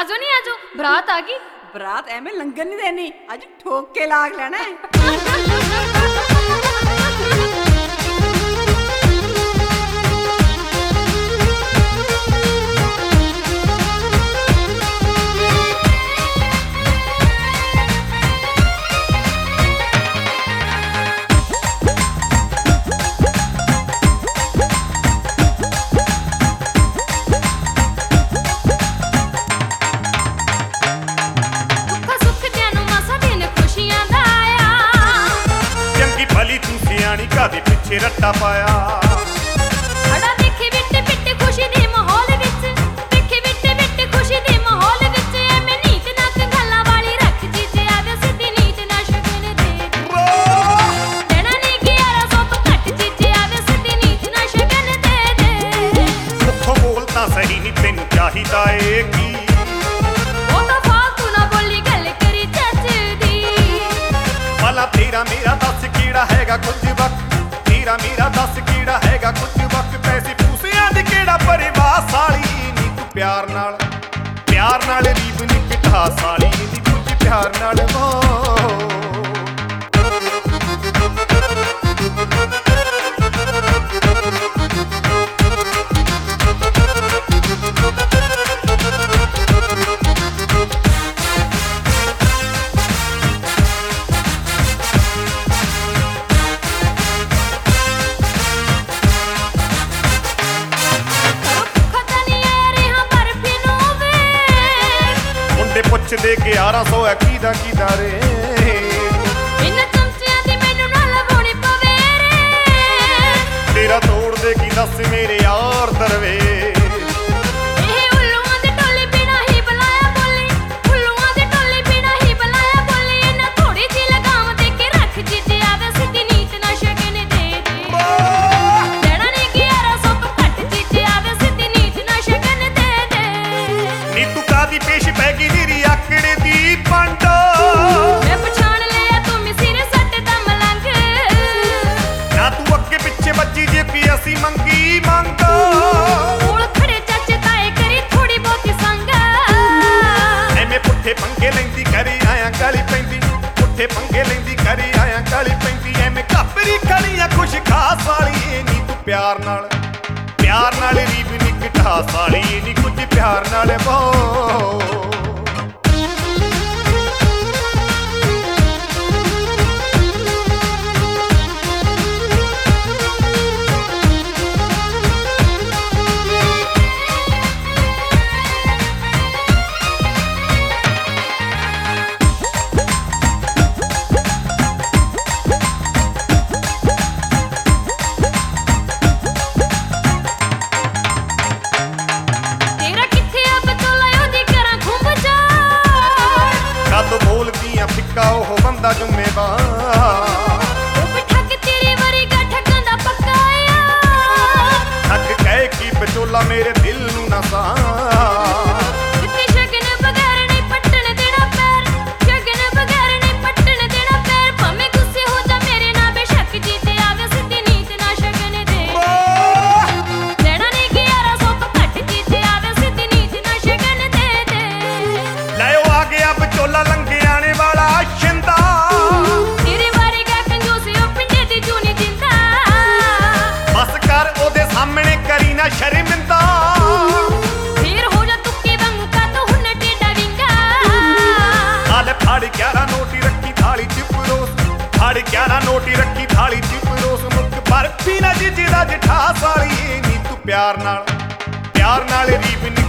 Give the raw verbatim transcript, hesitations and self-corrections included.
आजो नहीं आजो बरात आ गई। बरात एवें लंघन नहीं देनी, अज ठोक के लाग लेना है। कादी पिछे रट्टा पाया खड़ा देखी बिट्टे बिट्टे खुशी दे माहौल विच, देखी बिट्टे बिट्टे खुशी दे माहौल विच एवें नीत नाक गल्लां वाली रख जीजे आवे सिद्धी नीत ना शगन दे देना नहीं ग्यारह सौ तो घट जीजे आवे सिद्धी नीत ना शगन दे दे। मुखों बोल तां सही नहीं तैनूं चाहिदा ए की ओ तां फालतू ना बोली गल करी चच दी भला तेरा मेरा दस कीड़ा हैगा कुछ वक्त तेरा मेरा दस कीड़ा हैगा कुछ वक्त पैसे पूसियां दी केड़ा परिवार साली नी तू प्यार नाल प्यार नाल रीब नी किठा साली नी कुछ प्यार नाल वो पुछ दे ग्यारह सौ है कीदा कीदा रे इन्हां चमचियां दी मैनूं ना लवाउणी पवे रे तेरा तोड़ दे की दस मेरे यार दरवे एह उल्लूआं दी टोली बिना ही बुलाया बोली उल्लूआं दी टोली बिना ही बुलाया बोली इन्हां थोड़ी जी लगाम दे के रख जीजे आवे सिद्धी नीत ना शगन दे दे देना नहीं ग्यारह सौ तो घट जीजे आवे सिद्धी नीत ना शगन दे दे। नी तू कादी पेश पैगी दी आकड़े दी पंड मैं पछाण लिया तू मिसिर सट दा मलंग ना तू अगे पिछे बच्ची जे की असी मंगी मंग कोल खड़े चाचे ताए करी थोड़ी बहुती संग एवें पुट्ठे पंगे लैंदी करी आया गली पैंदी पुट्ठे पंगे लैंदी करी आया गली पैंदी एवें कापरी खड़ियां खुश खास वाली नी तू प्यार नाल प्यार नाल रीब नी किठा साली नी कुछ प्यार नाल वो फिक्का ओह बंदा जुम्मेवार ठग तेरी वरी का ठगन दा पक्का आ ठग कह की बचोला मेरे दिल नू ना सा किते शगन बगैर नहीं पट्टन देना पैर शगन बगैर नहीं पट्टन देना पैर भाਵੇਂ गुस्से हो जा मेरे ना बेशक जीते आवे सिद्धी नीत ना शगन दे देना नहीं ग्यारह सौ तो घट जीते आवे सिद्धी नीत ना शगन दे दे। लायो आ गया बचोला लंघे आने वाला शिंदा तेरे वारे का कंजूस ओ पिंडे दी जूनी जिंदा बस कर ओदे सामने करी ना शर्मिंदा फिर हो जा तुक्के वांगू का तो हुन टेढ़ा विंगा हाल फाड़ ग्यारह नोटी रखी थाली च परोस फाड़ ग्यारह नोटी रखी थाली च परोस मुख बर्फी ना जिजे दा जठा साली नी तू प्यार नाल प्यार नाल रीब नी